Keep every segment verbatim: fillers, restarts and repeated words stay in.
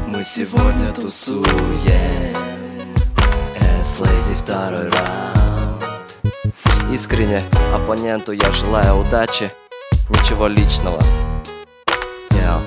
Мы сегодня тусуем, S-Lazy второй раунд. Искренне оппоненту я желаю удачи, ничего личного. Yeah.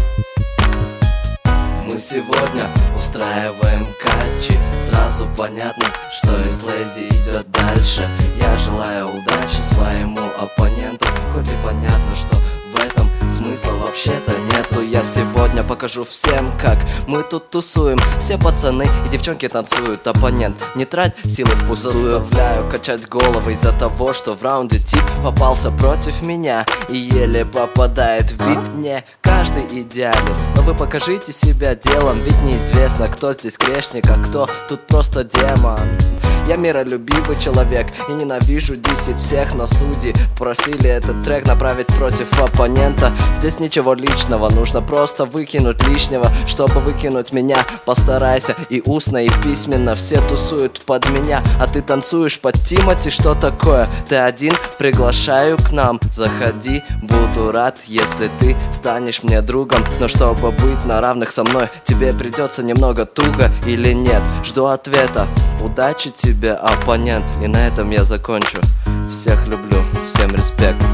Мы сегодня устраиваем катчи, сразу понятно, что S-Lazy идет дальше. Я желаю удачи своему оппоненту, хоть и понятно, что в этом смысла вообще-то нету. Я сегодня покажу всем, как мы тут тусуем. Все пацаны и девчонки танцуют. Оппонент, не трать силы впустую. Заставляю качать головы из-за того, что в раунде тип попался против меня и еле попадает в бит. Не каждый идеален, но вы покажите себя делом, ведь неизвестно, кто здесь грешник, а кто тут просто демон. Я миролюбивый человек и ненавижу десять всех, но судьи просили этот трек направить против оппонента. Здесь ничего личного, нужно просто выкинуть лишнего. Чтобы выкинуть меня, постарайся и устно, и письменно. Все тусуют под меня, а ты танцуешь под Тимати. Что такое? Ты один? Приглашаю к нам, заходи, буду рад, если ты станешь мне другом. Но чтобы быть на равных со мной, тебе придется немного туго или нет? Жду ответа. Удачи тебе, оппонент. И на этом я закончу. Всех люблю, всем респект.